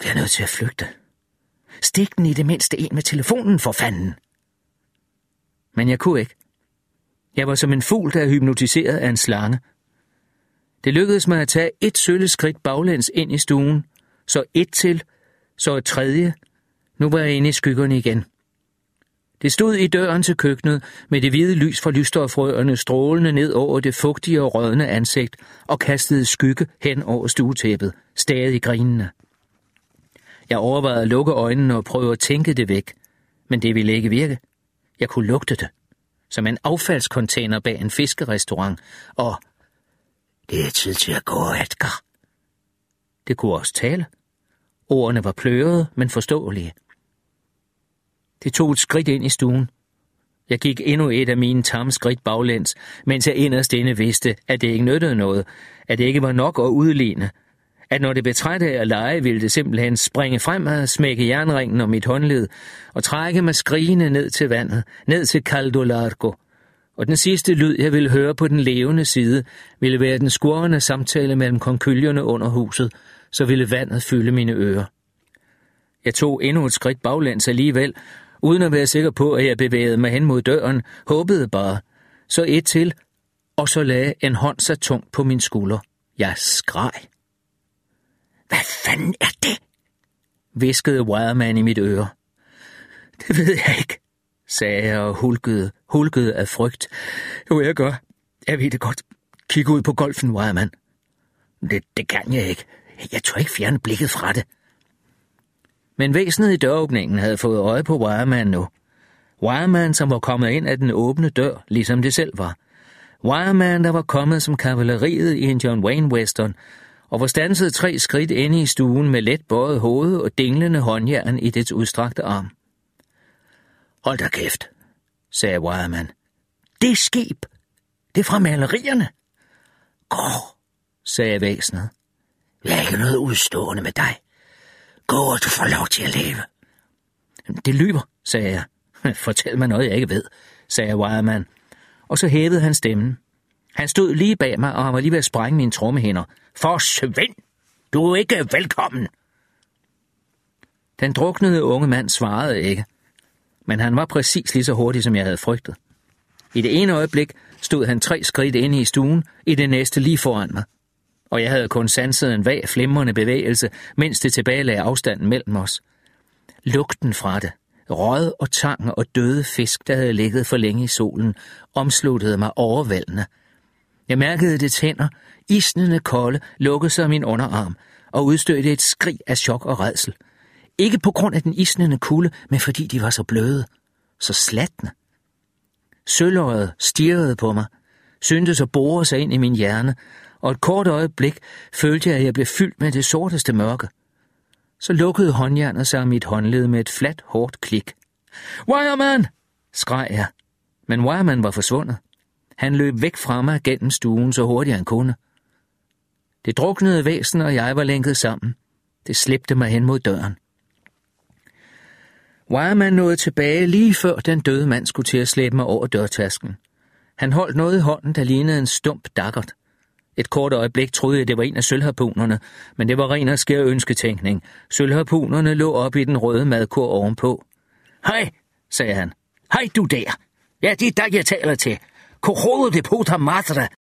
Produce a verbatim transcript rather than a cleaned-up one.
Jeg er nødt til at flygte. Stik den i det mindste en med telefonen, for fanden. Men jeg kunne ikke. Jeg var som en fugl, der er hypnotiseret af en slange. Det lykkedes mig at tage et sølle skridt baglæns ind i stuen, så et til, så et tredje. Nu var jeg inde i skyggerne igen. Det stod i døren til køkkenet med det hvide lys fra lysstofrørene strålende ned over det fugtige og rødne ansigt og kastede skygge hen over stuetæppet, stadig grinende. Jeg overvejede at lukke øjnene og prøve at tænke det væk, men det ville ikke virke. Jeg kunne lugte det, som en affaldscontainer bag en fiskerestaurant, og det er tid til at gå, Edgar. Det kunne også tale. Ordene var plørede, men forståelige. Det tog et skridt ind i stuen. Jeg gik endnu et af mine tamme skridt baglæns, mens jeg inderst inde vidste, at det ikke nyttede noget, at det ikke var nok at udligne, at når det blev træt af at lege, ville det simpelthen springe fremad, smække jernringen om mit håndled og trække mig skrigende ned til vandet, ned til Caldo Largo. Og den sidste lyd, jeg ville høre på den levende side, ville være den skurrende samtale mellem konkylierne under huset, så ville vandet fylde mine ører. Jeg tog endnu et skridt baglæns alligevel, uden at være sikker på, at jeg bevægede mig hen mod døren, håbede bare. Så et til, og så lagde en hånd så tungt på min skulder. Jeg skreg. Hvad fanden er det? Hviskede Wireman i mit øre. Det ved jeg ikke, sagde jeg og hulkede, hulkede af frygt. Jo, jeg gør. Jeg ved det godt. Kig ud på golfen, Wireman. Det, det kan jeg ikke. Jeg tør ikke fjerne blikket fra det. Men væsenet i døråbningen havde fået øje på Wireman nu. Wireman, som var kommet ind af den åbne dør, ligesom det selv var. Wireman, der var kommet som kavaleriet i en John Wayne western, og var standset tre skridt inde i stuen med let bøjet hoved og dinglende håndjern i dets udstrakte arm. Hold da kæft, sagde Wireman. Det er skib. Det er fra malerierne. Gå, sagde væsenet. Jeg har ikke noget udstående med dig. Gå, og du får lov til at leve. Det lyver, sagde jeg. Fortæl mig noget, jeg ikke ved, sagde Wireman. Og så hævede han stemmen. Han stod lige bag mig, og han var lige ved at sprænge mine trommehinder. Forsvind! Du er ikke velkommen! Den druknede unge mand svarede ikke, men han var præcis lige så hurtig, som jeg havde frygtet. I det ene øjeblik stod han tre skridt inde i stuen, i det næste lige foran mig. Og jeg havde kun sanset en vag, flimrende bevægelse, mens det tilbagelagde afstanden mellem os. Lugten fra det, rød og tang og døde fisk, der havde ligget for længe i solen, omsluttede mig overvældende. Jeg mærkede det tænder, isnende kolde, lukkede sig min underarm og udstødte et skrig af chok og rædsel. Ikke på grund af den isnende kulde, men fordi de var så bløde, så slatne. Sølvøjet stirrede på mig, syntes at bore sig ind i min hjerne, og et kort øjeblik følte jeg, at jeg blev fyldt med det sorteste mørke. Så lukkede håndjernet sig af mit håndled med et fladt, hårdt klik. Wireman! Skreg jeg, men Wireman var forsvundet. Han løb væk fra mig gennem stuen, så hurtigt han kunne. Det druknede væsen og jeg var lænket sammen. Det slæbte mig hen mod døren. Wireman nåede tilbage lige før den døde mand skulle til at slæbe mig over dørtasken. Han holdt noget i hånden, der lignede en stump daggert. Et kort øjeblik troede jeg, det var en af sølvharpunerne, men det var ren og skær ønsketænkning. Sølvharpunerne lå op i den røde madkur ovenpå. Hej, sagde han. Hej du der. Ja, det er dig, jeg taler til. Corrodo de puta madre.